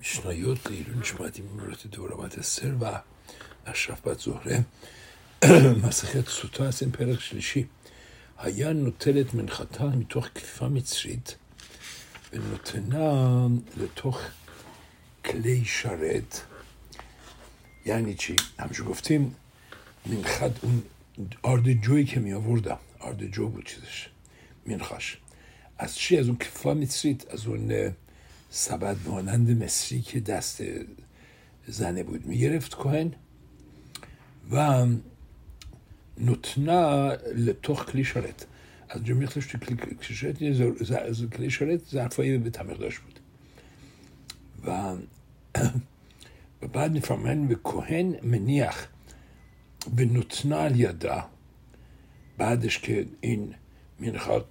משניות לעילוי נשמת אמרת דורבת אסתר و אשרף בת זהרה. מסכת סוטה עשינו פרק שלישי. היה נוטלת מנחתה מתוך כפיפה מצרית ונותנה לתוך כלי שרת. یعنی چی؟ همچون گفتیم منخت اون آردجویی که می آورده، آردجو بود چیزش، منخاش از چی؟ از اون کفا مصریت، از اون سبد مانند مصری که دست زنه بود می گرفت کهن و نتنا لتوخ کلی شرط، از جا میختش تو کلی شرط، از کلی شرط ظرفایی به تمیق داشت بود و بعد میفرمایند به کهن منیخ به نتنا الیده، بعدش که این منخا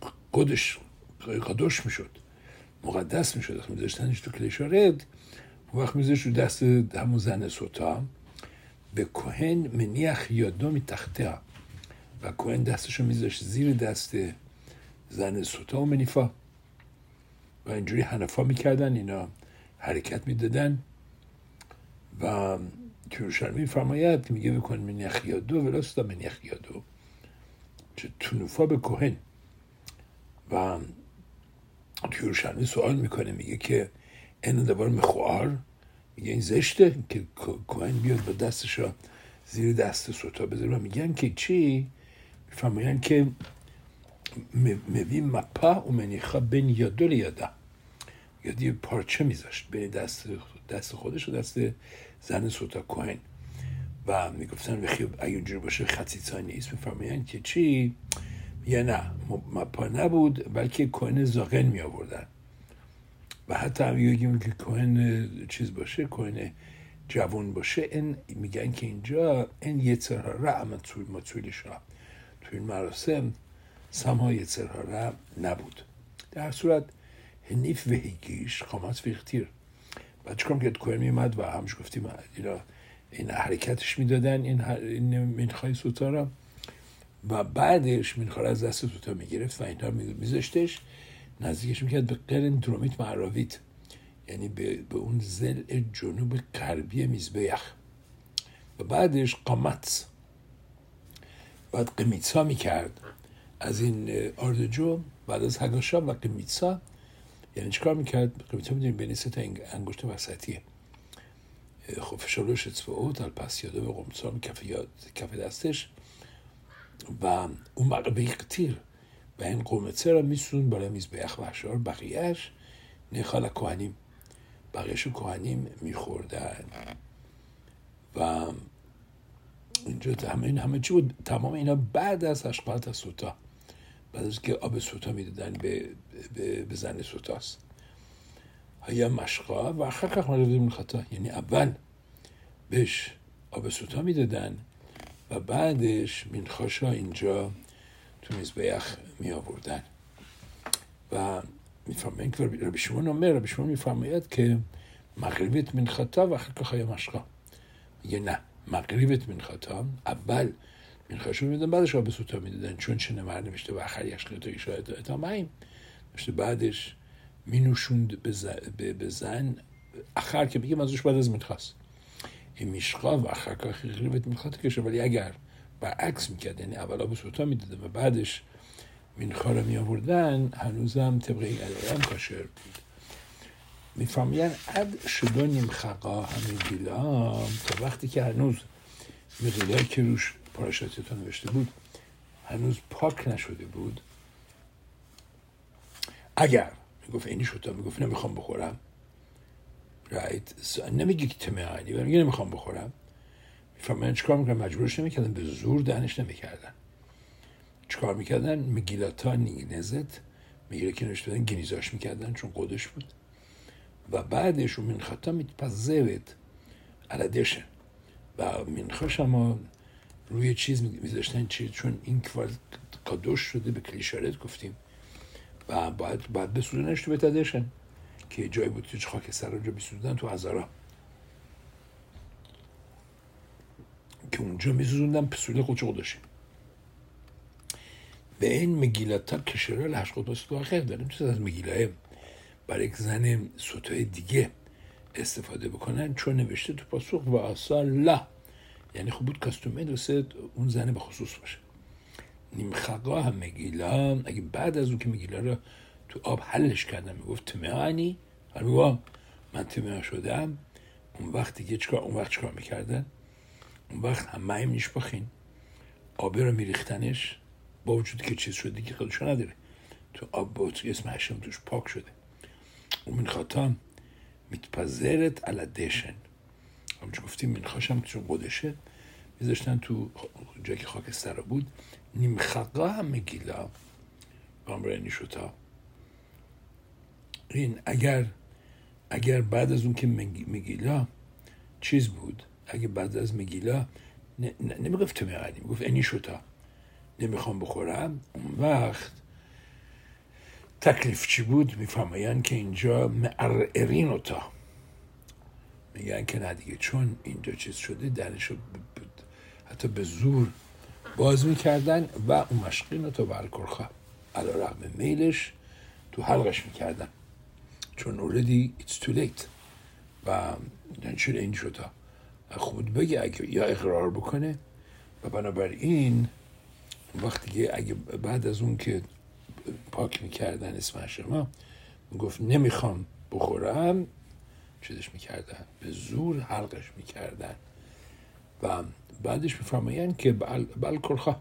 قدش میشد، مقدس میشد، از میذاشتنش تو کلی شرط، وقت میذاشت رو دست همون زن سوتا، به کهن منیخ یادو میتخته و کهن دستشو میذاشت زیر دست زن سوتا و منیفا و اینجوری حنفا میکردن، اینا حرکت میدادن و یروشلمی میفرماید که میگه بکن منیخ یادو ولاستا منیخ یادو، چه تنوفا به کهن. و یروشلمی سوال میکنه، میگه که این دوباره مخوار، میگه این زشته که کهن بیاد با دستشو زیر دست سوتا بذاره و میگن که چی؟ میفرمایند که موی مپا و منیخا بین یادو لیاده، یادی پارچه میذاشت بین دست خودش و دست زن سوتا کهن و میگفتن اگه اونجور باشه خطیطا نیست. میفرمایند که چی؟ یا نه، مپا نبود بلکه کهن زاغن می آوردن و حتی هم میگیم که کهن چیز باشه، کهن جوان باشه، این میگن که اینجا این یترهاره مطول شاه توی این مراسم سمها یترهاره نبود. در صورت هنیف و هیگیش قامت فیختیر. بعد چکم که کهن میمد و همش گفتیم این حرکتش میدادن این منخای سوتا را و بعدش منخواه از دست سوتا میگرفت و اینها میذاشتش نزدیکش میکرد به قرن درومیت معراویت، یعنی به اون ضلع جنوب غربی میزبیخ و بعدش قامت بعد قمیتسا میکرد از این آردجو بعد از هگاشا و قمیتسا. یعنی چکار میکرد؟ قمیتسا میدونیم بین سه تا انگشت وسطیه، خب فشارش اصفعوت الپس یاده و قمتسا کف دستش و اون مقبه قطیر و این قومتسه را میسون بالا میزبیخ و اشار بقیهش نخال کهنیم، بقیهش کهنیم میخوردن و اینجا همه چی بود. تمام اینا بعد از اشقالت از سوتا، بعد از که آب سوتا میدادن به زن سوتاست. هیا مشقا و آخر که خمالی میخطا، یعنی اول بهش آب سوتا میدادن و بعدش منخاشا اینجا تو مزبیخ می آوردن و میفرمایند که ربی شمون میفرماید که مغربیت منخطا و آخر که خواهی مشقا. میگه نه، مغربیت منخطا، اول منخاشا میدادن بعدش آب سوتا میدادن، چون چه نمر نوشته و آخر یشقیت و ایشایت و اتامهیم نوشته بعدش مینوشوند به زن آخر که بگیم ازش بعد از منخاست این میشقا و آخر که مغربیت منخطا کشه. ولی اگر برعکس میکرد، یعنی اول آب سوتا میدادن و بعدش منخا رو می آوردن، هنوزم طبق این ادایه هم کاشر بود. میفهمین اد شدون نمخقا همین گیلام، تا وقتی که هنوز مقیلایی که روش پاراشاتیتا نوشته بود هنوز پاک نشده بود. اگر میگفت اینی شده، میگفت نمیخوام بخورم، رایت نمیگه که تمهانی و میگه نمیخوام بخورم، میفهمین چکار میکنن؟ مجبورش نمیکردن، به زور دهنش نمیکردن. چکار میکردن؟ مگیلاتا نیگنزت میگیره که نوشته بودن گنیزاش میکردن چون قدش بود و بعدش اون منخطا میتپذیرد علدشن و منخاش اما روی چیز میذاشتن چون این قدش شده به کلیشارت گفتیم و باید بسودنش تو بتدشن که جایی بود توی خاک سر اونجا بسودن تو هزارا که اونجا میسوزوندن پسوله قوچه قدشه. به این مگیلاتا کشره لحش قد باست تو آخر داریم تو از مگیلاه برای یک زن سوتای دیگه استفاده بکنن، چون نوشته تو پاسخ و اصلا، یعنی خوب بود کاستو مدرسه اون زنه به خصوص باشه. نیمخقا هم مگیلا، اگه بعد از اون که مگیلا رو تو آب حلش کردم میگفت تمهانی، حالا میگم من تمه شدم، اون وقت دیگه چیکار میکردن؟ اون وقت همه هم میشپاخین، آبی رو میریختنش، با وجود که چیز شده که خودشو نداره، تو آب با اسم هشم توش پاک شده. اون منخاتام میتپذرت علدشن، همچون گفتیم منخاشم چون قدشه میذاشتن تو جایی که خاکستر بود. نیمخقا هم مگیلا بامرانی شتا، این اگر بعد از اون که مگیلا چیز بود، اگه بعد از مگیلا نمیگفت تمیغنی، میگفت اینی شتا نمیخوام بخورم، اون وقت تکلیف چی بود؟ میفهمین که اینجا معرعرین اوتا، میگن که نه دیگه چون اینجا چیز شده درشو حتی به زور باز میکردن و اون مشقین اوتا برکرخه علی رغم میلش تو حلقش میکردن، چون already it's too late و نشون این شده. خود بگه اگه یا اقرار بکنه و بنابراین وقتی اگه بعد از اون که پاک میکردن اسم شما میگفت نمیخوام بخورم، چیزش میکردن به زور حلقش میکردن و بعدش میفرماین که بالکرخه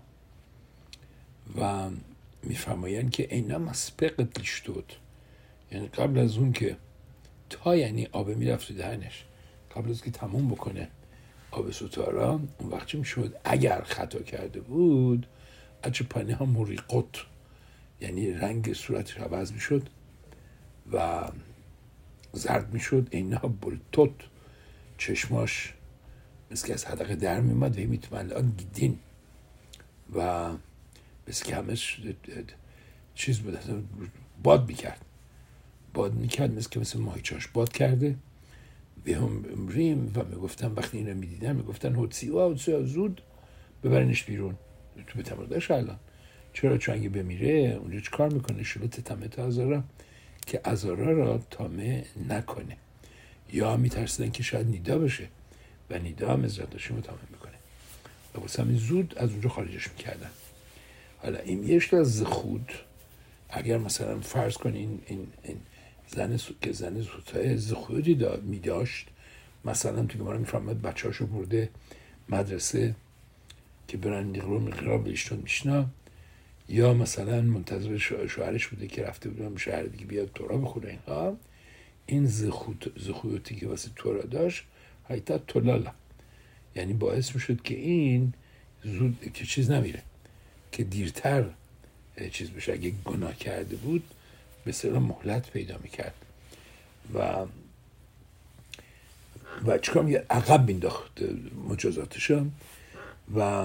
و میفرماین که اینا مسبقت لیشتود، یعنی قبل از اون که تا یعنی آب میرفت تو دهنش، قبل از که تموم بکنه آب سوتارا، اون وقت چی میشد؟ اگر خطا کرده بود اچه پنی ها موریقت، یعنی رنگ صورتش عوض میشد و زرد میشد، اینا بلتوت، چشماش مثل که از حدقه در میمد و میتملان گیدین و مثل که همش چیز بود، باد میکرد مثل ماهیچاش باد کرده. به هم امریم و میگفتن وقتی این رو میدیدن میگفتن هوتسیوا زود ببرینش بیرون تو به تمردش. الان چرا؟ چون اگه بمیره اونجا چه کار میکنه؟ شلوت تمت ازارا که ازارا را تامه نکنه، یا میترسیدن که شاید نیدا بشه و نیدا هم از رداشی تامه میکنه و واسه همین زود از اونجا خارجش میکردن. حالا این یشت از زخود، اگر مثلا فرض کنین این زن سوتای زخودی میداشت، مثلا تو گمارا میفرماد بچه هاشو برده مدرسه که برن نقرا بهشتون میشنا، یا مثلا منتظر شوهرش بوده که رفته بودن شهر دیگه بیاد تورا بخونه اینها، این زخودی که واسه تورا داشت حیطا تولالا، یعنی باعث میشد که این زود که چیز نمیره، که دیرتر چیز بشه، اگه گناه کرده بود به صلاح مهلت پیدا میکرد و چکار میگه عقب مینداخت مجازاتشو و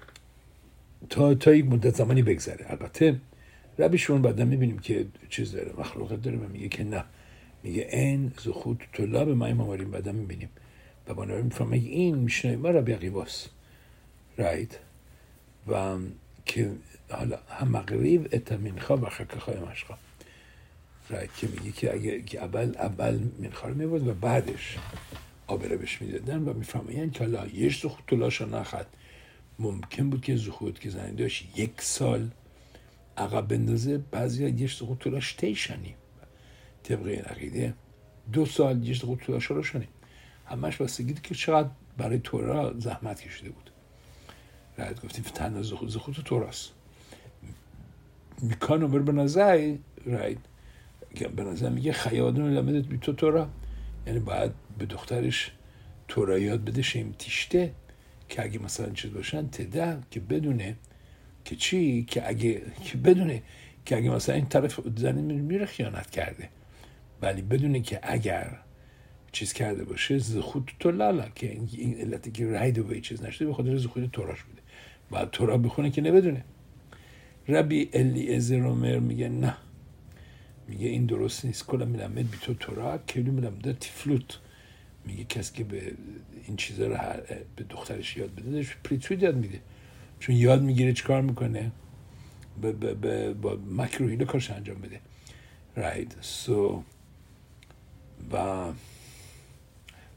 تا یک مدت زمانی بگذره. البته ربیشون بعدا میبینیم که چیز داره، مخلوقات داره و میگه که نه، میگه این زخود طلا به مای ماماریم بعدا میبینیم و بنابراین میفهمه این میشنه ما ربی عقیباس رایت و که حالا هم مغریب اتمینخوا و خکخواه مشخوا رایت که میگه که اگه که اول منخوا رو میبود و بعدش آبره بهش میدادن و میفهمین که حالا یش زخود طلاشو نخد، ممکن بود که زخود که زنی داشت 1 سال عقب بندازه، بعضی ها یش زخود طلاش تیشنی طبق این عقیده 2 سال یش زخود طلاش رو شنی، همش بستگی که چقدر برای تورا زحمت کشیده بود. رایت گفتیم تنها زخود توراست میکانو بر بنازای رایت به نظر میگه خیادون لمدت بی تو تورا، یعنی باید به دخترش تورا یاد بده شیم تیشته که اگه مثلا چیز باشن تده که بدونه که چی، که بدونه که اگه مثلا این طرف زنی میره خیانت کرده، ولی بدونه که اگر چیز کرده باشه زخود تو لالا، که این علتی که راید و چیز نشده به خاطر زخود توراش بوده، باید تورا بخونه که نبدونه. ربی الیعزر عمر میگه نه، میگه این درست نیست، کلا میلمد بی تو تورا کلی میلمده تیفلوت، میگه کسی که به این چیزا رو به دخترش یاد بده داشت پریتوید یاد میده، چون یاد میگیره چیکار میکنه با مکروهیله کارش انجام بده رایت. سو و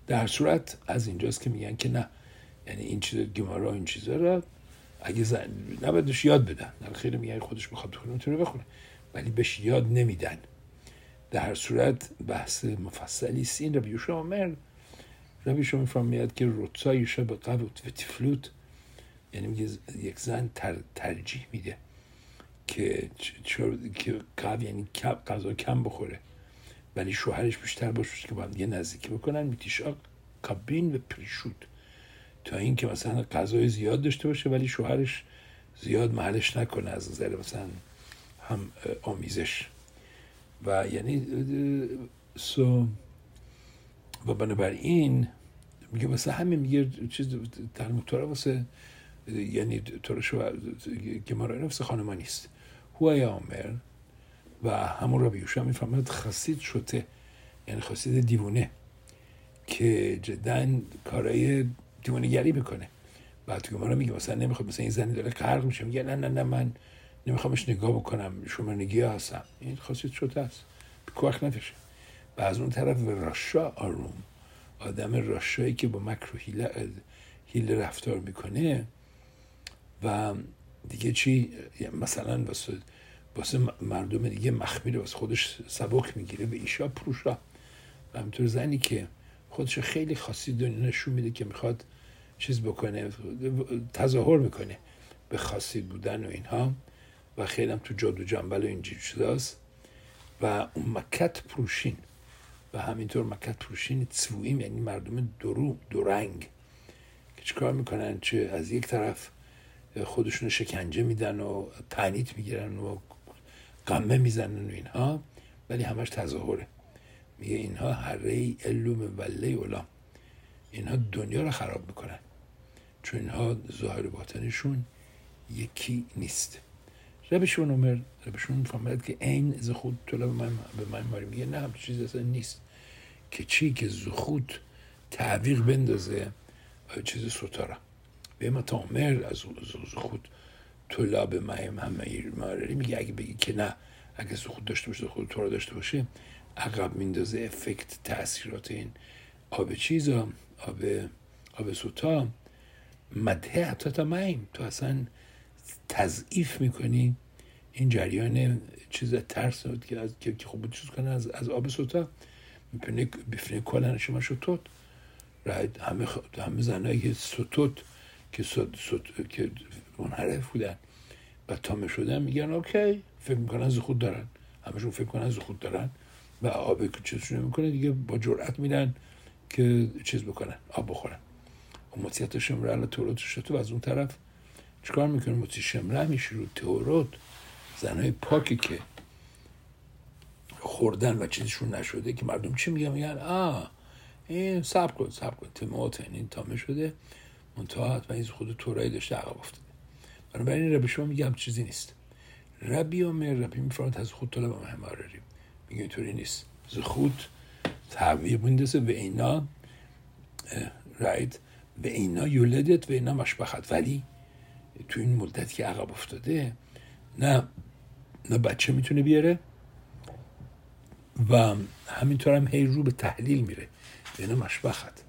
در صورت از اینجاست که میگن که نه، یعنی این چیز گمارا این چیزا رو اگه نبایدش یاد بدن. خیلی میگن خودش بخواد بخونه میتونه بخونه، ولی بهش یاد نمیدن. در هر صورت بحث مفصلی است. این ربی یوشع اومر، ربی یوشع میفرماید که رتسا یوشع به قوت و تفلوت، یعنی میگه یک زن ترجیح میده که قو یعنی غذا کم بخوره ولی شوهرش بیشتر باشه که با هم دیگه نزدیکی بکنن، میتیشا کابین و پریشود، تا این که مثلا غذای زیاد داشته باشه ولی شوهرش زیاد محلش نکنه از نظر مثلا هم آمیزش. و یعنی و بنابراین میگه واسه همین میگه چیز تعلیم تورا واسه یعنی تورا گمارا اینا واسه خانما نیست. هوای آمر و همون ربی یوشع میفهمد خاصید شده، یعنی خاصید دیوونه که جداً کارهای دیوانه‌گری میکنه. بعد تو گمارا میگه مثلا نمیخواد، مثلا این زنی داره غرق میشه میگه نه من نمیخوامش نگاه بکنم، شومرنگی هستم. این خاصیت شده است، کوخ نفشه. و از اون طرف راشا آروم، آدم راشایی که با مکر و حیله رفتار میکنه و دیگه چی، مثلا واسه مردم دیگه مخمیره، واسه خودش سبک میگیره به ایشا پروشا. و همینطور زنی که خودش خیلی خاصی نشون میده که میخواد چیز بکنه، تظاهر میکنه به خاصی بودن و اینها و خیلی هم تو جادو جنبل و اینجور چیزاست. و اون مکت پروشین و همینطور مکت پروشین تسویم، یعنی مردم دو رنگ که چیکار میکنن، چه از یک طرف خودشون شکنجه میدن و تعنیت میگیرن و قمه میزنن و اینها، ولی همش تظاهره. میگه اینها هره علوم وله اولا، اینها دنیا رو خراب میکنن چون اینها ظاهر باطنشون یکی نیست. ربشون عمر ربشون فهمید که این زخود طلب به من ماری، میگه نه همچه چیز اصلا نیست که چی که زخود تعویق بندازه چیز ستاره به ما تا عمر از زخود طلب همه ماری. میگه اگه بگی که نه، اگه زخود داشته باشه، زخود تو را داشته باشه، عقب میندازه افکت تاثیرات این آب چیزا، آب سوتا مده حتی تا مایم، تو اصلا تضعیف میکنی این جریان چیز ترس که خوب چیز کنه از آب سوتا بفنه کلن شما شتوت راید. همه زنایی که ستوت که منحرف بودن و تامه شدن میگن اوکی، فکر میکنن زخود دارن، همشون فکر میکنن زخود دارن و آب که چیزشون نمیکنه دیگه با جرأت میرن که چیز بکنن، آب بخورن. و مطیعت شمره علا تورات شده. و از اون طرف چیکار میکنه؟ مطیع شمره میشه رو تورات، زنهای پاکی که خوردن و چیزشون نشده که مردم چی میگن این صبر کن تمات این تامه شده منتها و این خود تورایی داشته عقب افتاده. بنابراین ربی شما میگه هم چیزی نیست. ربی میفرماید از خود طلب و هماراری، میگه اینطوری نیست. زخود تعویق بندازه به اینا راید به اینا یولدت و اینا مشبخت، ولی تو این مدت که عقب افتاده نه بچه میتونه بیاره و همینطور هم هی رو به تحلیل میره به اینا مشبخت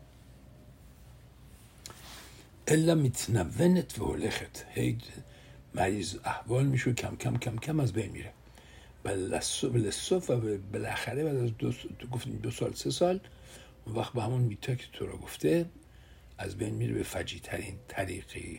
الا میتنونت و هلخت، هی مریض احوال میشه، کم از بین میره. بلصف و بالاخره بعد از گفتیم 2 سال 3 سال اون وقت به همون میتا که تو را گفته از بین میره به فجی ترین طریقی.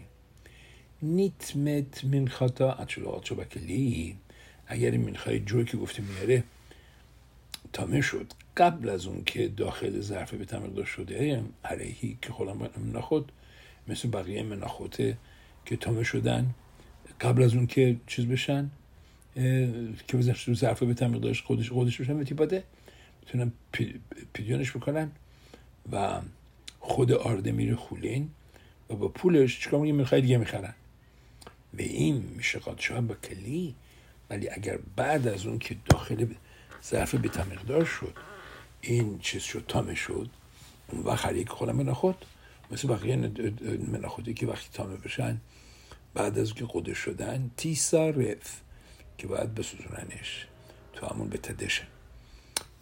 نیتمت من خطا اطلاعات شو بکلی، اگر این منخای جوی که گفته میاره تامه شد قبل از اون که داخل ظرف به تمقدار شده علیهی که خودم مناخد مثل بقیه مناخوته که تامه شدن قبل از اون که چیز بشن که بزنش رو ظرف به تمقدارش خودش بشن به تیپاده میتونن پیدیانش بکنن و خود آرده میره خولین و با پولش چیکار میگه منخای دیگه میخرن و این میشه قادشاه با کلی. ولی اگر بعد از اون که داخل ظرف به تمقدار شد این چیز شد تامه شد اون وقت هر یک خودم مناخود مثل بقیه مناخودی که وقتی تامه بشن بعد از که قده شدن تیسا رف که باید بسوزوننش تو همون به تدشن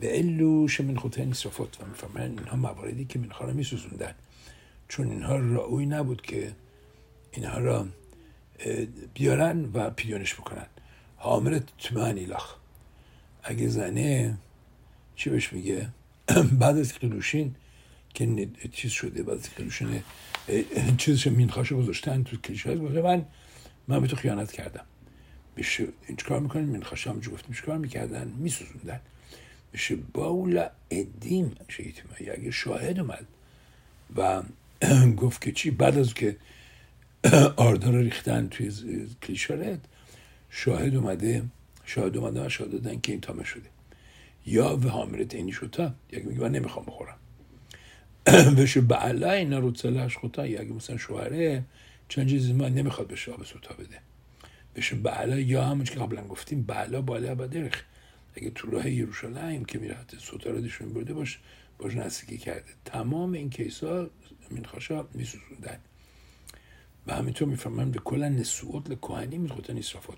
و الوش من خودتن نصرفات و میفرمایند اینها مواردی که منخا را میسوزوندن، چون اینها راوی نبود که اینها را بیارن و پیریانش بکنن. حامرت تمانیلاخ، اگه زنه چی بهش میگه بعد از قیلوشین که چیز شده، بعد از قیلوشین چیزش منخاشو گذاشتن تو کلیشه گفته من به تو خیانت کردم، بشه این چکار میکنن؟ منخاشو هم جو گفتیم چکار میکردن؟ میسوزوندن. بشه باولا ادیم شیطمایی، اگه شاهد اومد و گفت که چی، بعد از که آردا رو ریختن توی کلیشارت، شاهد اومدن و شاهد دادن که این تامه شده، یا و حامرت اینی شده، یک میگه من نمیخوام بخورم بشه بعلا اینا رو تلش خودتا، یا اگه مثلا شوهره چند چیزی من نمیخواد بشه آب سوتا بده، بشه بعلا، یا همونش که قبلا گفتیم بعلا بالا بدرخ، اگه تو راه یروشلایم که میره حتی سوتا رو دشون برده باش نزدیکی کرده. تمام این کیسا منخاشا میسوزوندن. و همینطور میفهمم به کلا نسوعات لکوهنی میخوتن اسرافات.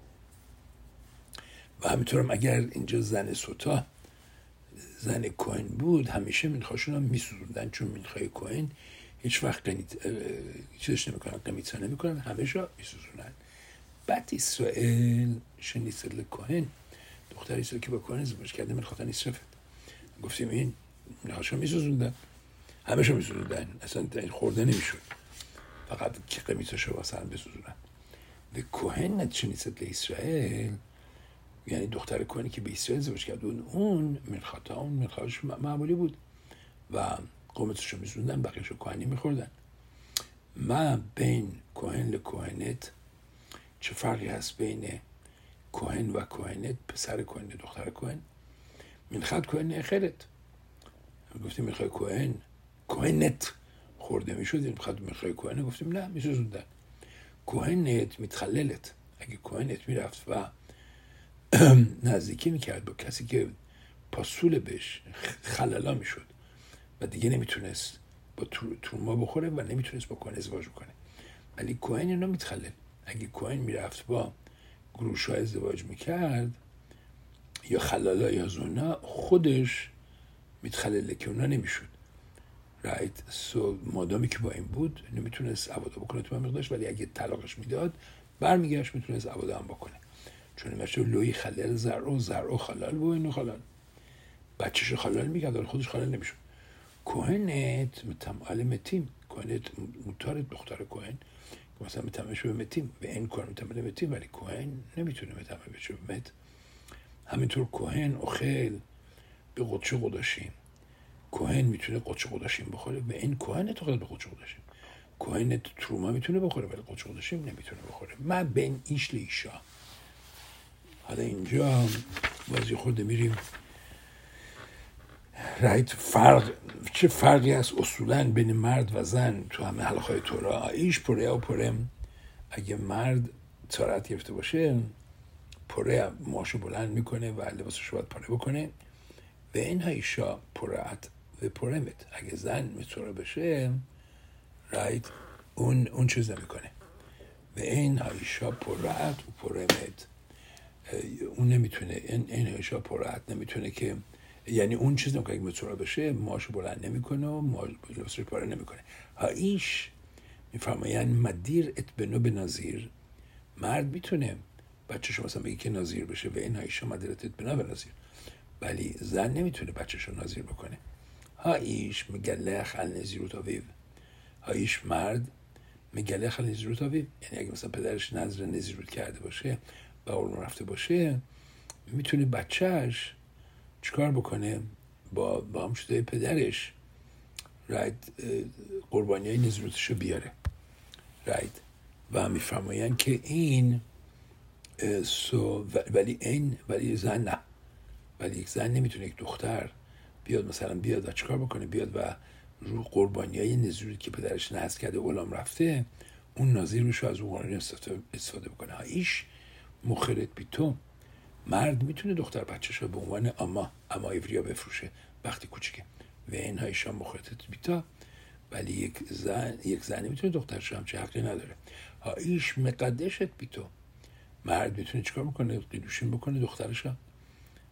و همینطور هم اگر اینجا زن سوتا زن کوهن بود، همیشه منخاشون هم میسوزوندن، چون منخای کوهن هیچ وقت چیزش نمیکنن، قمیتسا نمیکنن، همیشه میسوزونن. بعد اسرائیل شنیسر لکوهن، دختر اسرائیل که با کوهن ازدواج کرده منخوتن اسرافت، گفتیم این منخاشون میسوزوندن، همیشه میسوزوندن، اصلا خورده نمیشد، فقط که قمیتاشو واسه هم بسوزونن. و کوهن شنیسر لاسرائیل، یعنی دختر کوهنی که به اسرائیل ازدواج کرد، اون منخاش معمولی بود و قومتشو میسوزوندن، بقیهشو کوهنی میخوردن. ما بین کوهن لکوهنت، چه فرقی هست بین کوهن و کوهنت، پسر کوهن دختر کوهن؟ منخد کوهن خیرت، گفتیم منخای کوهنت خورده میشد، منخد منخای کوهن، گفتیم نه میسوزوندن. کوهنت میتخللت، اگه کوهنت میرفت و نزدیکی میکرد با کسی که پاسول بهش خلالا میشد و دیگه نمیتونست با تورما بخوره و نمیتونست با کوهن ازدواج کنه، ولی کوهن اینو میتخلل. اگه کوهن میرفت با گروشا ازدواج میکرد یا خلالا یا زونا، خودش میتخلله که اونا نمیشد. رایت سو مادامی که با این بود نمیتونست عباده بکنه تو مقدارش، ولی اگه طلاقش میداد برمیگشت میتونست عباده هم بکنه، چون میشه لوی خلل زرع خلال و اینو خلال بچه‌شو خلال میکرد ولی خودش خلال نمیشد. کوهنت متمعل متیم، کوهنت متارد دختر کوهن که مثلا متمعش به متیم و این کار متمعل متیم، ولی کوهن نمیتونه متمعل بشه به مت. همینطور کوهن اخیل به قدش قداشیم، کوهن میتونه قدش قداشیم بخوره و این کوهن تو به قدش قداشیم. کوهن تروما میتونه بخوره ولی قدش قداشیم نمیتونه بخوره. ما بین ایش لیشا. حالا اینجا بازی خود میریم رایت چه فرقی هست اصولاً بین مرد و زن تو همه حلقهای تورا. ایش پره و پرم، اگه مرد طهارت گرفته باشه پره ماشو بلند میکنه و لباسشو باید پاره بکنه و این ایشا پرهت و پرمت. اگه زن میتونه بشه رایت اون چیز نمیکنه و این ایشا پرهت و پرمت، اون نمیتونه، این ایشا پرهت نمیتونه که، یعنی اون چیز نمیکنه که میتونه بشه ماشو بلند نمیکنه و لباسشو پاره نمیکنه. ایش میفرمایند مدیر اتبنو به نظیر، مرد میتونه بچه‌شو مثلا بگه که نظیر بشه و این ایشا مدیرت اتبنو به نظیر، ولی زن نمیتونه بچه‌شو نظیر بکنه. ایش مگلخ النزیروت آویو، ایش مرد مگلخ النزیروت آویو، یعنی اگه مثلا پدرش نظر نزیروت کرده باشه و اون رفته باشه، میتونه بچهش چیکار بکنه با هم شده پدرش رایت قربانیای نزیروتشو بیاره رایت. و میفرمایند که این ولی زن نه، ولی یک زن نمیتونه یک دختر بیاد مثلا بیاد و چیکار بکنه، بیاد و رو قربانیای نزیروت که پدرش نذر کرده غلام رفته، اون نظیر روشو از اون قربانی استفاده بکنه. ایش مخرت بی تو، مرد میتونه دختر بچه‌شو به عنوان اما ایوریا بفروشه وقتی کوچیکه و این هایشان مخرطت بیتا، ولی یک زن میتونه دخترش هم چه حقی نداره. ایش مقدشت بیتو، مرد میتونه چیکار بکنه؟ قیلوشین بکنه دخترش هم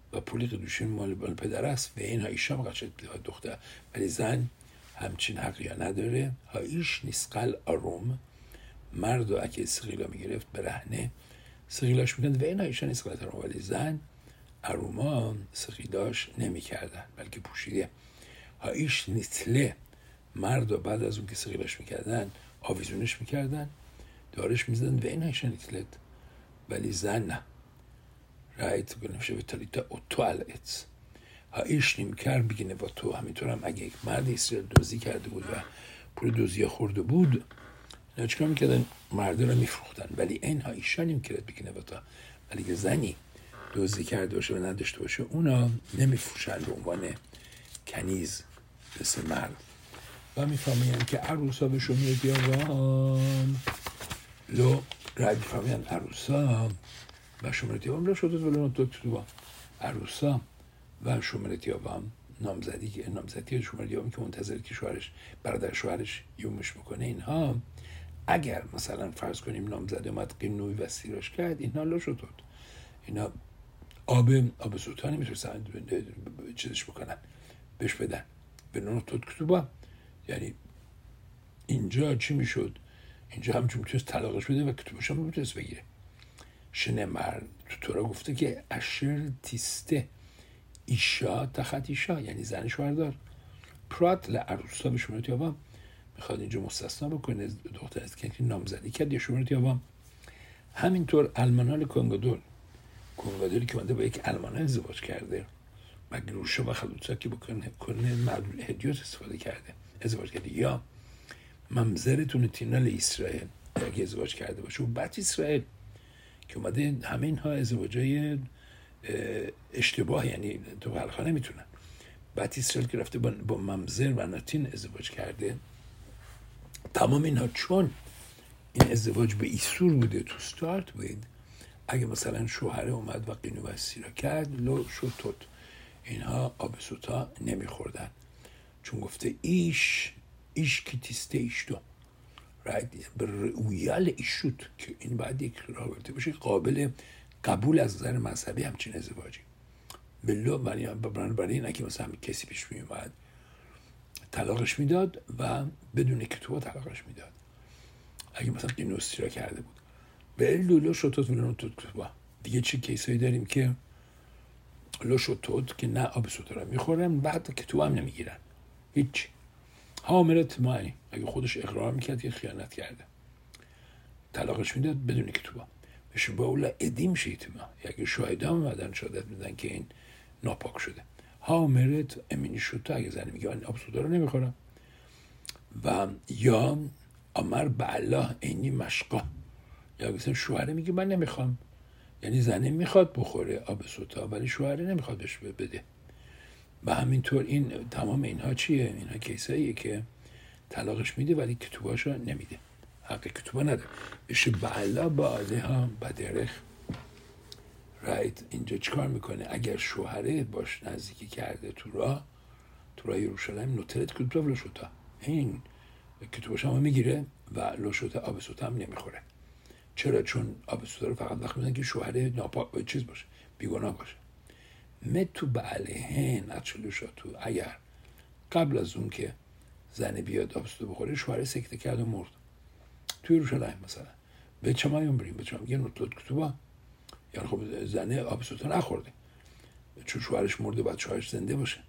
و پولی قدوشین مال پدر است و این ها ایشا مقدشت دختر، ولی زن همچین حقی ها نداره. ها ایش نیسقل آروم، مرد و اگه سقیلا میگرفت به رهنه سقیلاش میکند و این ها ایشا نیسقل آروم، ولی زن اروما سقیلاش نمیکردن بلکه پوشیده. ها ایش نیتله، مرد و بعد از اون که سقیلاش میکردن آویزونش میکردن دارش میزدن و این ها ایشا نیتلت، ولی زن نه. رایت بنفشه به تالیتا اوتو الاتس. ها ایش نیمکر بگینه با تو. همینطور هم اگه یک مرد اسرائیل دوزی کرده بود و پول دوزی خورده بود، اینا چیکار میکردن؟ مرده رو میفروختن. ولی این ها ایشا نیمکرت بگینه با تو، ولی که زنی دوزی کرده باشه و نداشته باشه اونا نمیفروشن به عنوان کنیز مثل مرد. و میفهمیم که عروسا به شما دیوان لو رای میفهمیم عروسا و شماره دیوان لو شده ولو تو عروسا و شماره دیوان نامزدی شماره دیوان که منتظر که شوهرش برادر شوهرش یومش میکنه، اینها اگر مثلا فرض کنیم نامزد اومد قنوی و سیراش کرد، اینها لو شد، اینا آب سوتانی میتونستن چیزش بکنن بهش بدن به نوع تود کتوبا. یعنی اینجا چی میشد؟ اینجا همچون میتونست طلاقش بده و کتوبش هم میتونست بگیره. شنمر تو تورا گفته که اشر تیسته ایشا تخت ایشا، یعنی زن شوهردار پرات لعروسا به شماره تیابام، میخواد اینجا مستثنا بکنه دختر است که نامزدی کرد یا شماره تیابام. همینطور المانال کنگادوری که منده با یک المانه ازدواج کرده و گروشه و خلوصا که بکنه معدول هدیوت استفاده کرده ازدواج کرده، یا ممزرتون تینال اسرائیل اگه ازدواج کرده باشه و بط اسرائیل که اومده همه اینها ازدواجای اشتباه، یعنی تو حلقه نمیتونن. بط اسرائیل که رفته با ممزر و ناتین ازدواج کرده، تمام اینها چون این ازدواج به ایسور بوده تو ستارت بود، اگه مثلا شوهره اومد و قینو و سیرا کرد لو شد تود، اینها آب سوتا نمیخوردن، چون گفته ایش که تیسته ایش دو بر اویال ایشود که این باید یک رابطه باشه قابل قبول از نظر مذهبی همچین ازدواجی. بلو برای این اگه مثلا کسی پیش می اومد طلاقش میداد و بدون کتوبا طلاقش میداد اگه مثلا قینو سیرا کرده بود. به لولو شتوت ولون توت کتوبا. دیگه چه کیسایی داریم که لو شتوت که نه آب سوتا رو میخورن بعد کتوبا هم نمیگیرن هیچ. حاملت مایی اگه خودش اقرار میکرد که خیانت کرده طلاقش میداد بدون کتوبا. بشه با اولا ادیم شیطما، اگه شاهدان اومدن شهادت میدن که این ناپاک شده. حاملت امینی شد اگه زنی میگه من آب سوتا رو نمیخورم و یا امر به الله اینی مشقا، یا مثلا شوهره میگه من نمیخوام، یعنی زنه میخواد بخوره آب سوتا ولی شوهره نمیخواد بهش بده. و همینطور این تمام اینها چیه؟ اینها کیساییه که طلاقش میده ولی کتوباشو نمیده، حق کتوبا نداره. بشه بعلا با آله ها بدرخ رایت. اینجا چیکار میکنه؟ اگر شوهره باش نزدیکی کرده تو راه یروشلم نوترت کتوبا لوشوتا، این کتوباش هم میگیره و لوشوتا آب سوتا هم نمیخوره. چرا؟ چون آب سوتا رو فقط وقت میدن که شوهره ناپاک چیز باشه، بیگناه باشه. متو بعلهن اچلوشاتو، اگر قبل از اون که زن بیاد آب سوتا بخوره شوهر سکته کرد و مرد توی یروشلم مثلا، به چه مایون بریم؟ به چه میگه نوتلوت کتوبا، یعنی خب زنه آب سوتا نخورده چون شوهرش مرده بعد شوهرش زنده باشه.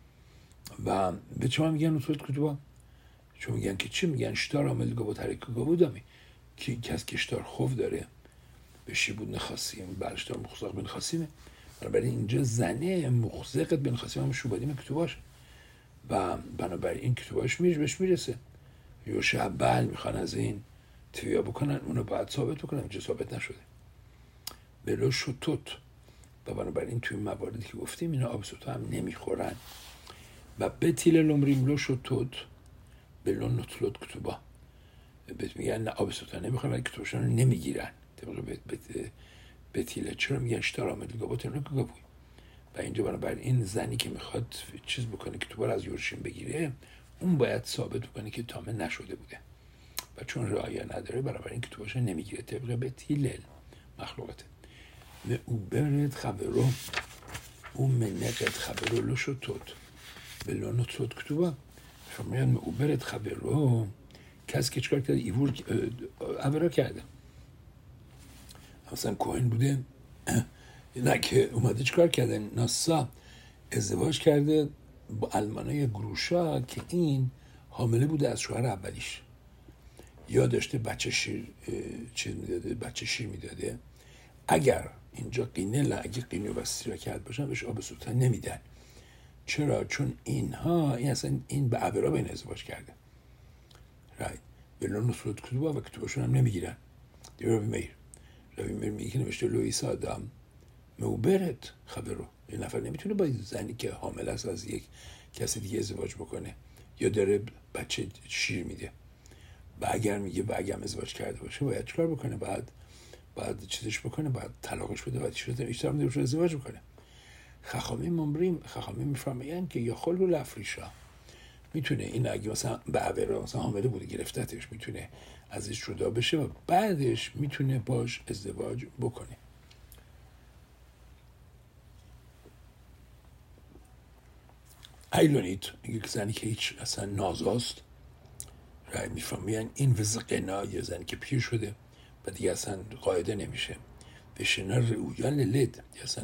و به چه میگن نوتلوت کتوبا؟ چون میگن که چی میگن؟ شتار عمل گابو ترک گابو دامی که کس که شتار خوف داره به شیبود نخواستیم برشتار مخزاق بن خاصیمه، بنابراین اینجا زنه مخزقت بن خاصیم هم شوبادیم کتوباش و بنابراین این کتوباش بهش میرسه. یوشع بل میخوان از این تویا بکنن، اونو باید ثابت بکنن، اینجا ثابت نشده. بلو شتوت و بنابراین توی مواردی که گفتیم اینا آب سوتا هم نمیخورن. و بتیل لومریم لو شتوت بلو نوتلوت کتوبا، میگن نه آب سوتا نمیخورن ولی کتوباشون رو نمیگیرن. طبق بتیله چرا میگن شتار آمد گابوتن رو گابوی. و اینجا بنابراین این زنی که میخواد چیز بکنه که تو بار از یورشین بگیره اون باید ثابت بکنه که تامه نشده بوده و چون رعایا نداره بنابراین که تو باشه نمیگیره طبق بتیل مخلوقات. و او برد خبرو اون منقت خبرو لو شتوت بلا نطوت کتوبا فرمیان معوبرت خبرو کسی که چکار کرده ایور عبرا کرده مثلا کوهن بوده نه که اومده چکار کرده ناسا ازدواج کرده با المانای گروشا که این حامله بوده از شوهر اولیش یا داشته بچه شیر میداده اگر اینجا قینه اگه قینه وسیع را کرد باشن بهش آب سوتا نمیدن چرا؟ چون اینها این به عبرا بین ازدواج کرده رایت بلون نصرت کتوبا و کتوباشون هم نمیگیرن دیو ربی میر میگه که نوشته لوئیس آدم موبرت خبرو یه نفر نمیتونه با زنی که حامل است از یک کسی دیگه ازدواج بکنه یا داره بچه شیر میده و اگر میگه و اگر ازدواج کرده باشه باید چکار بکنه بعد چیزش بکنه بعد طلاقش بده بعد اشترام دیگه ازدواج بکنه خخامیم میفرمایند که یا خلو لفریشا میتونه این اگه مثلا به عبرا مثلا حامله بوده گرفتتش میتونه ازش جدا بشه و بعدش میتونه باش ازدواج بکنه ایلونیت میگه که زنی که هیچ اصلا نازاست رای میفهمین این وز قنا یا زنی که پیر شده و دیگه اصلا قاعده نمیشه به شنر رؤیان للد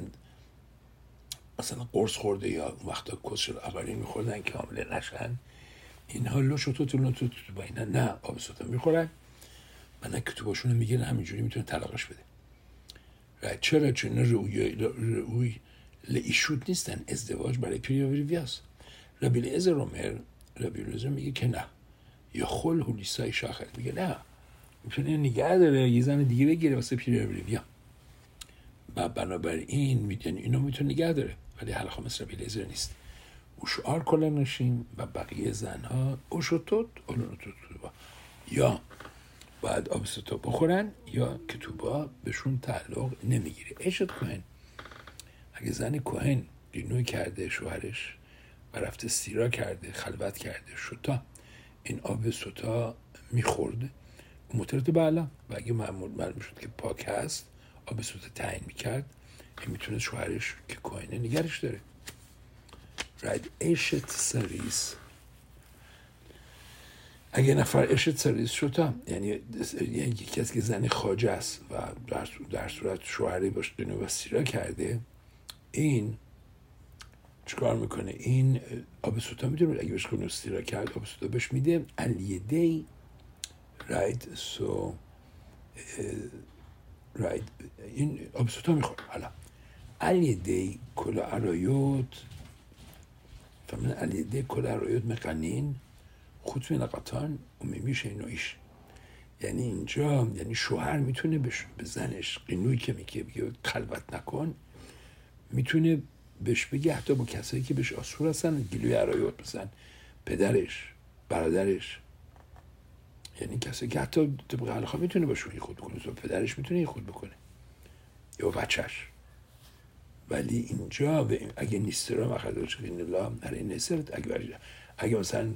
اصلا قرص خورده یا اون وقتا کسر اولین میخوردن که حامله نشن اینها لو شتوت با اینا نه آب سوتا میخورن و نه کتوباشون رو میگیرن همینجوری میتونه طلاقش بده رای چرا؟ چون رؤی لایشوت نیستن ازدواج برای پیریوریویاس ربی الیعزر میگه که نه یا خل هولیسای شاخت میگه نه میتونه نگه داره یه زن دیگه بگیره واسه پیریوریویا و بنابراین یعنی اینو میتونه نگه داره ولی حلقه مثل ربی الیعزر نیست او شعار کلا نشین و بقیه زنها او شتوت یا باید آب سوتا بخورن یا کتوبا بهشون تعلق نمیگیره اشت کوهن اگه زن کوهن گینوی کرده شوهرش و رفته سیرا کرده خلوت کرده شتا این آب سوتا میخورده اون مترت بالا و اگه معلوم شد که پاک هست آب سوتا تعیین میکرد این میتونه شوهرش که کوهنه نگرش داره راید اشت سریس اگه نفر اشت سریس شد یعنی کسی که زن خواجه است و در صورت شوهری باش دنو و سیرا کرده این چکار میکنه این آب سوتا میتونه اگه بهش دنو سیرا کرد آب سوتا بهش میده الیدی راید سو راید این آب سوتا میخوره حالا الیدی کلا عرایوت فمن الیدی کلا عرایوت مقنین خود من قطان و میشه اینویش یعنی اینجا یعنی شوهر میتونه به زنش قینوی که میگه خلوت نکن میتونه بهش بگه حتی با کسایی که بهش آسور هستن گلوی عرایات بزن پدرش برادرش یعنی کسایی که حتی طبق حلقه میتونه باشون خود کنه پدرش میتونه خود بکنه یا بچهش ولی اینجا اگه نیسترا مخدرش قین الله هر نسرت اگه مثلا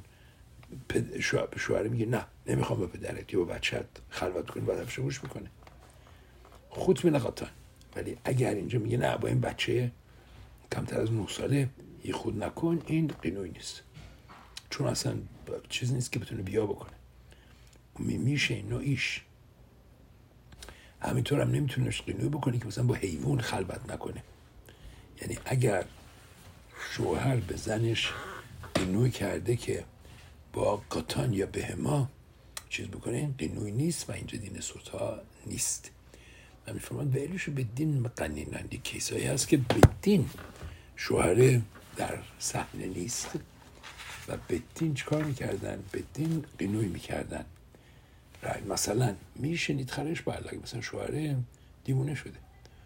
شوهر میگه نه نمیخوام با پدرت یا با بچت خلوت کنی بعد افشه گوش میکنه خود می نقاطن ولی اگر اینجا میگه نه با این بچه کمتر از 9 ساله یه خود نکن این قینوی نیست چون اصلا چیز نیست که بتونه بیا بکنه میشه اینو ایش همینطور هم نمیتونه قینوی بکنه که مثلا با حیوان خلوت نکنه یعنی اگر شوهر به زنش قینوی کرده که با قطان یا بهما چیز بکنه قینوی نیست و اینجا دین سوتا نیست من میفرمان به ایلوشو به دین مقنینن دی کیسایی هست که به دین شوهره در صحنه نیست و به دین چکار میکردن؟ به دین قینوی میکردن مثلا میشنید خرش برلگ مثلا شوهره دیوونه شده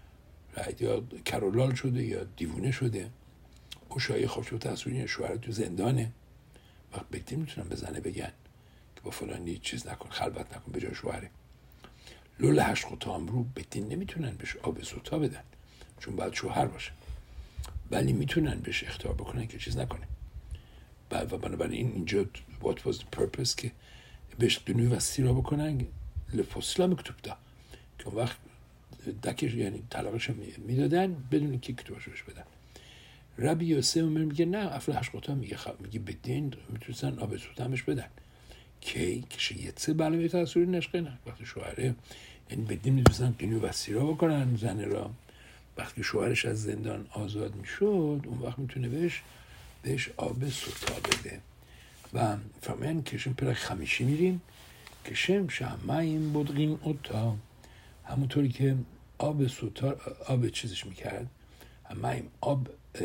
یا کرولال شده یا دیوونه شده او شایی خواب شده تصویری شوهره تو زندانه وقت به دین میتونن بزنه بگن که با فلانی چیز نکن خلوت نکن به جای شوهره لول هشت خطام رو به دین نمیتونن بهش آب سوتا بدن چون باید شوهر باشه ولی میتونن بهش اختیار بکنن که چیز نکنه و بنابراین اینجا what was the purpose که بهش دنوی و سیرا بکنن لفصلا مکتوب دا که وقت دکش یعنی طلاقش میدادن بدون که کتوبش بدن ربی یوسف میگه نه افلح قطا میگه بدین میتونستن آب سوت همش بدن کی که یه بله تأثیری نشقه نه وقتی شوهره یعنی بدین میتونستن قینی و وسیرا بکنن زنه را وقتی شوهرش از زندان آزاد میشد اون وقت میتونه بهش آب سوتا بده و فرمان کشم پر خمیشی میریم کشم شمعیم بدغین اوتا همونطوری که آب سوتا آب چیزش میکرد همین آب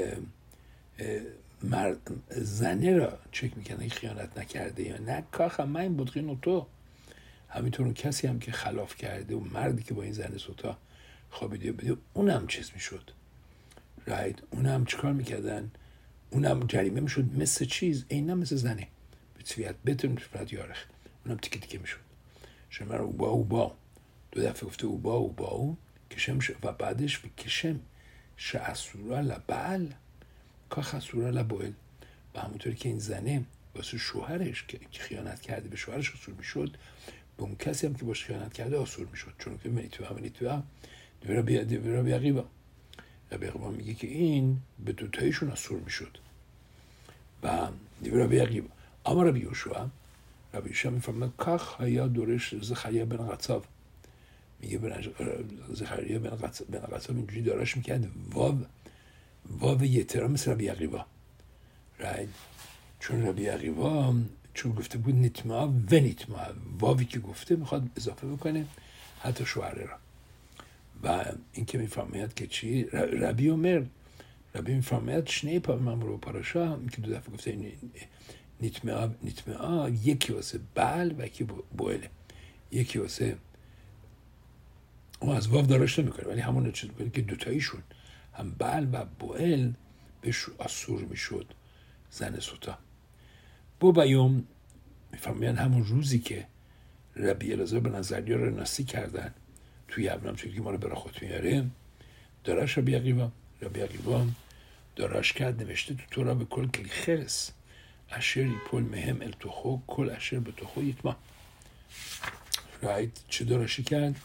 زنه را چک میکنه این خیانت نکرده یا نه کاخ همین بدغین اوتا همینطور کسی هم که خلاف کرده و مردی که با این زن سوتا خوابیده بده اونم چیز میشد رایت اونم چیکار میکردن اونم جریمه میشد مثل چیز اینا مثل زنه به تفیت بتون فرد یارخ اونم تیکه تیکه میشد شما رو اوبا دو دفعه گفته اوبا کشم و بعدش کشم شعصورا لبعل که خسورا لبعل و همونطوری که این زنه واسه شوهرش که خیانت کرده به شوهرش اصول میشد به اون کسی هم که باش خیانت کرده اصول میشد چون که منیتوها دیورا بیقیبا بیقیبا میگه که این به دوتایشون اصول میشد و دیورا بیقیبا اما ربی یوشوا میفرمه کاخ هیا دورش زخریا بن قطاف میگه زخریا بن قطاف اینجوری داراش میکرد واو یترا مثل ربی یقیبا رایت چون ربی یقیبا چون گفته بود نیتما و نیتما واوی که گفته میخواد اضافه بکنه حتی شوهره را و این که میفرماید که چی ربی میفرماید شنه پا ممرو پاراشا که دو دفعه گفته نیتما یکی واسه بل و یکی بوئله یکی واسه اون از واو دارش نمیکنه ولی همون چیز بود که دوتاییشون هم بل و بوئل بهش آسور میشد زن سوتا بو بیوم میفهمین همون روزی که ربی الازار به نظریا رو ناسی کردن توی ابنام چون که ما رو برای خود میاره داراش ربی عقیبا داراش کرد نوشته تو تورا به کل کلی خرس اشری پل مهم التخو کل اشر به تخو یتما رایت چه داراشی کرد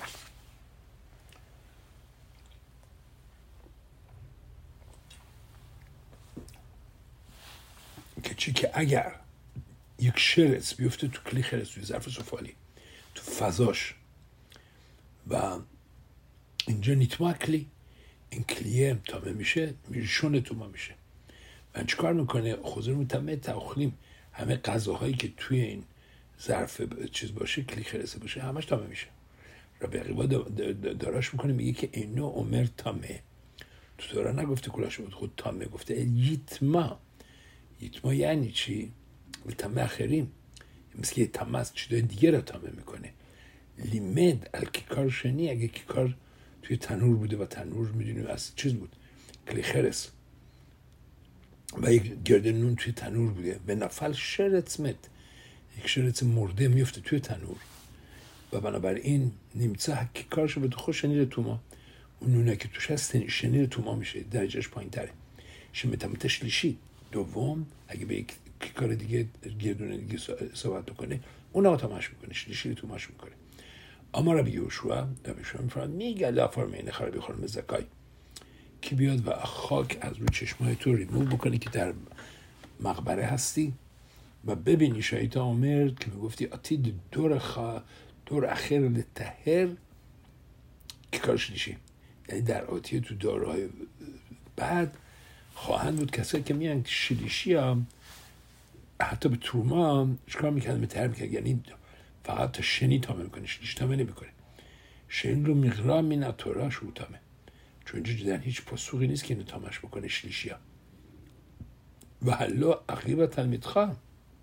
که چی که اگر یک شرس بیفته تو کلی خرس توی ظرف سفالی تو فضاش و اینجا نیتما کلی این کلیه تامه میشه شونه توما میشه من چیکار میکنه خوزر متمه تاخلیم همه غذاهایی که توی این ظرف چیز باشه کلی خرسه باشه همش تامه میشه ربی عقیبا داراش میکنه میگه که اینو عمر تامه تو دارا نگفته کلاش بود خود تامه گفته یتما یعنی چی؟ تامه اخریم مثل که تامه از چیزای دیگه را تامه میکنه لیمد الکیکار شنی اگه کیکار توی تنور بوده و تنور میدونیم از چیز بود کلی خرس و یک گرده نون توی تنور بوده به نفل شرط مت یک شرط مرده میفته توی تنور و بنابراین نیمڅه کیکارشو به تو شنیر توما اون نونه که توش هست شنیر توما میشه درجهش پایین تره شمیتم تشلیشی دوم اگه به یک کار دیگه گردونه دیگه صحبت کنه اون هم تماش میکنه شلیشی توماش میکنه اما ربی یوشوا میفرماد میگه لا فرمین خرابی خورم زکای کی بیاد و خاک از روی چشمای تو ریموو بکنه که در مقبره هستی و ببینی شیطان آمرد که میگفتی آتید دور اخیر لطهر که کارش نیشی یعنی در آتیه تو دارهای بعد خواهند بود کسایی که میان شلیشی هم حتی به توما چکار میکنن متحر میکنن یعنی فقط تا شنی تامه میکنه شلیشی تامه نمیکنه شن رو مغرا می نتورا شروع تامه چون اینجا جدن هیچ پاسوقی نیست که اینو تامش بکنه شلیشی ها و حلا عقیبا تلمید خواه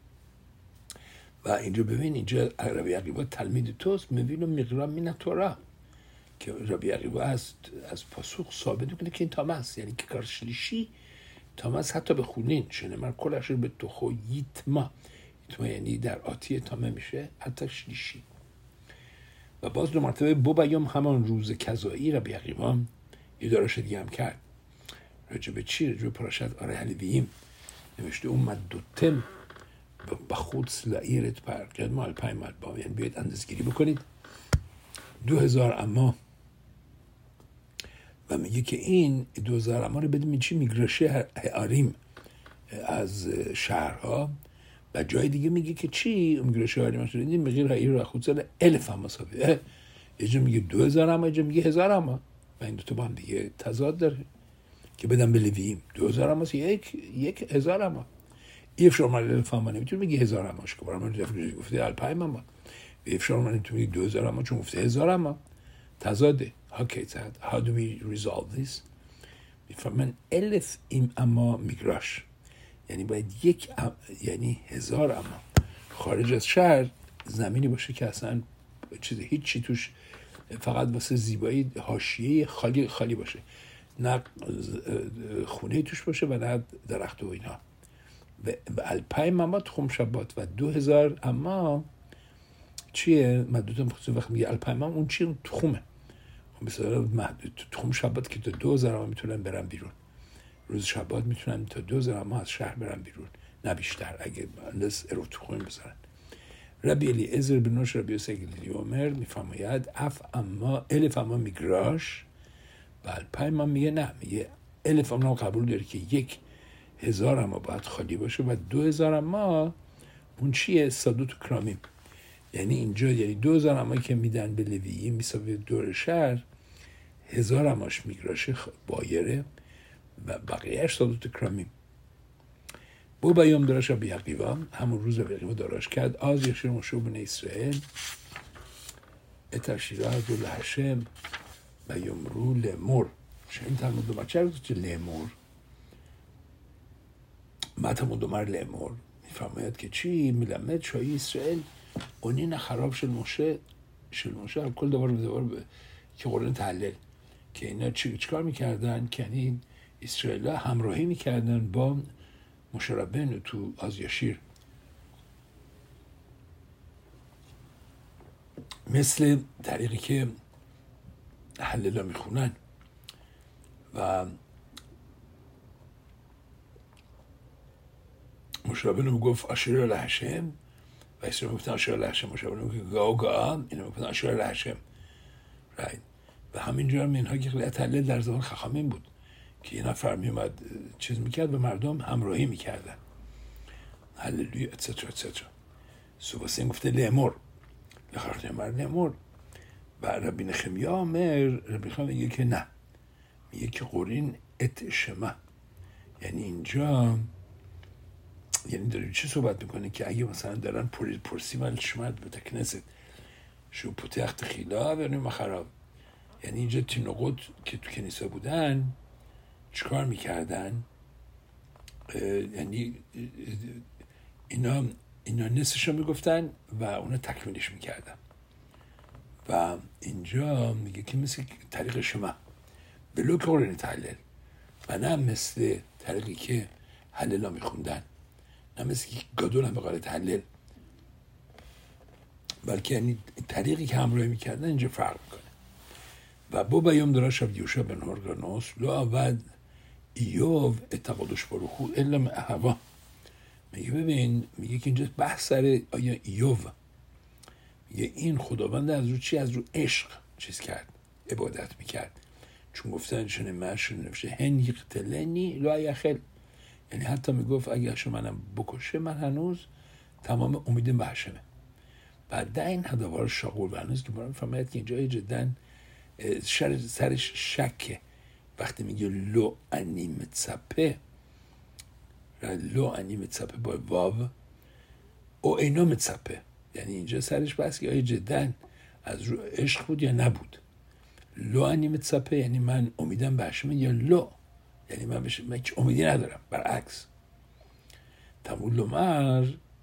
و اینجا ببین اینجا ربی عقیبا تلمید توست میبینو مغرا می نتورا که ربی عقیبا از پاسوق ثابت میکنه که این تامه است یعنی که کار شلیشی تامه حتی به خونین شنمر کلش رو به تخو یتما یعنی در آتیه تامه میشه حتی شلیشی و باز دو مرتبه بیام همان روز کذایی ربی عقیبا یه داراش دیگه هم کرد راجب چی؟ راجب پراشت آره حلیوییم نوشته اومد دوتم با خود سلایرت پر مال پای مال یعنی بیاید اندازگیری بکنید 2000 اما و میگه که این 2000 اما رو بدیم چی؟ میگراشه هاریم از شهرها. و جای دیگه میگه که چی؟ میگراشه هاریم شده این میگیر هایی رو خود سال 1000 اما سابه. یه جا میگه 2000 اما، یه جا میگه 1000 اما. و این دوتا با هم دیگه تضاد داره که بدن به لوییم 2000 اما یک 1000 اما. افشار من 1000 اما نمیتونه میگه 1000 اماش که برای من رفت گفته 2000 اما. افشار من نمیتونه میگه 2000 اما چون گفته 1000 اما. تضاده. How do we resolve this؟ میفهمن 1000 اما میگراش یعنی باید یعنی 1000 اما خارج از شهر زمینی باشه که اصلا هیچی توش فقط واسه زیبایی حاشیه خالی باشه، نه خونه توش باشه و نه درخت و اینا. و 2000 اما تخم شبات و 2000 اما چیه؟ محدود وقتی میگه 2000 اما اون چیه؟ اون تخمه. مثلا محدود تخم شبات که تا 2000 اما میتونن برن بیرون. روز شبات میتونن تا 2000 اما از شهر برن بیرون، نه بیشتر، اگه لس ارو تخم بذارن. ربی الیعزر بن نوش ربی یوسف عمر میفرماید 1000 اما میگراش و 2000 اما میگه نه، میگه 1000 اما قبول داره که 1000 اما باید خالی باشه و 2000 اما اون چیه؟ صدوت کرامیم. یعنی اینجا یعنی 2000 اما که میدن به لویی میساوی دور شهر، 1000 اماش میگراشه بایره و بقیهش صدوت کرامیم. بو بیام دراش بی عقیبا، همون روز بیقیبا دراش کرد آز یشیر مشو بن اسرائیل اترشیرا دو لحشم و یمرو لمور. شاید تلمود دومر چه رو تو لمور؟ ما تلمود دومر لمور میفرماید که چی؟ ملمد شایی اسرائیل اونین خراب شل موشه هم کل دوبار که قرآن تحلیل که اینا چیکار میکردن؟ که این اسرائیل ها همراهی میکردن با موشه ربینو تو آز یشیر، مثل طریقی که حللا میخونن و موشه ربینو میگفت آشیر لحشم و اسرائیل میگفتن آشیر لحشم، موشه ربینو میگفت گاو اینا میگفتن آشیر لحشم. و همینجور هم اینها که خیلی تحلیل در زمان خخامین بود که یه نفر میومد چیز میکرد و مردم همراهی میکردن هللویا اتسترا. سوباسین گفته لیمور لخارت مر لیمور. و ربی نخمیا ربی نخمیا میگه که نه، میگه که قرین اتشمه، یعنی اینجا یعنی داره چی صحبت میکنه که اگه مثلا دارن پرسی مال شماد به تکنست شو پتخت خیلا و نیم خراب، یعنی اینجا تینوقات که تو کنیسا بودن چیکار میکردن؟ یعنی اینا نصفش رو میگفتن و اونا تکمیلش میکردن. و اینجا میگه که مثل طریق شما بلو که قرآن تحلیل و نه مثل طریقی که حللا میخوندن، نه مثل که گادول هم به قرآن تحلیل، بلکه یعنی طریقی که همراهی میکردن اینجا فرق میکنه. و با بیام دراش شب دیوشا بن هرگانوس لو اول ایوب اتقادش بروخو علم احوا. میگه ببین، میگه که اینجا بحث سر آیا ایوب، میگه این خداوند از رو چی؟ از رو عشق چیز کرد، عبادت میکرد، چون گفتن شنه مرشن نفشه هن یقتلنی لا یخل، یعنی حتی میگفت اگه هشم منم بکشه من هنوز تمام امیدم به هشمه. بعد این هدوار شاقول و هنوز که برام فهمید که اینجا جدن سرش شکه وقتی میگه لو انی متصپه، لو انی متصپه با واو او اینا متصپه، یعنی اینجا سرش بس که آیا جدن از رو عشق بود یا نبود. لو انی متصپه یعنی من امیدم به هشمه، یا لو یعنی من هیچ امیدی ندارم، برعکس. تمول لومر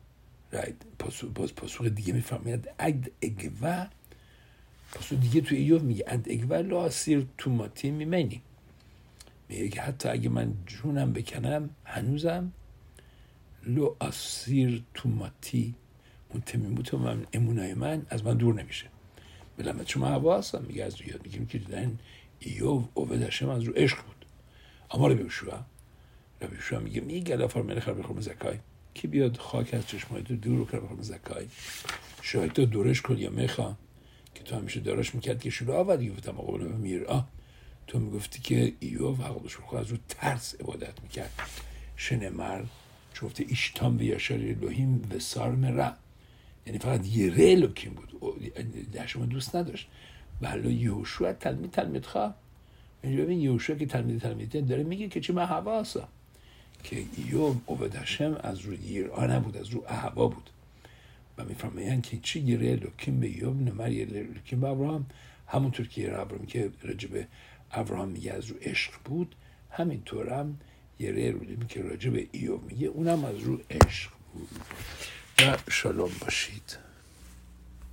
پاسخ دیگه میفهمید عد اگوه، پاسخ دیگه توی ایوب میگه عد اگوه لو آسیر تو ماتی میمنی، میگه که حتی اگه من جونم بکنم هنوزم لو آسیر تو ماتی، اون تمیموت و من امونای من از من دور نمیشه. بلمت شما حواس هم میگه از رو یاد میگیم که دیدن ایوب اوودشم از رو عشق بود. اما ربی بشوها میگه میگه لافار ملخ ربی خورم زکای کی بیاد خاک از چشمای تو دور رو کرد بخورم زکای شاید تو دورش کن یا میخوا که تو همیشه داراش میکرد که شروع آورد گفتم آقا بلو میر تو میگفتی که ایوب حقش رو از رو ترس عبادت میکرد. شنمر چوفته ایشتام و یاشار الوهیم و سارم را، یعنی فقط یه ره الوکیم بود، در شما دوست نداشت. ولی یهوشع تلمید خواه، یعنی ببین یهوشع که تلمید داره میگه که چی من حواسا که ایوب عبادت هشم از رو یرا نبود، از رو اهوا بود. و میفرمایند که چی یه ره الوکیم به ایوب نمر یه ره الوکیم به ابراهام، همونطور که یه ابراهام که راجب ابراهام میگه از رو عشق بود، همینطور هم یه ره الوکیم که راجب ایوب میگه اونم از رو عشق بود. و شالوم باشید.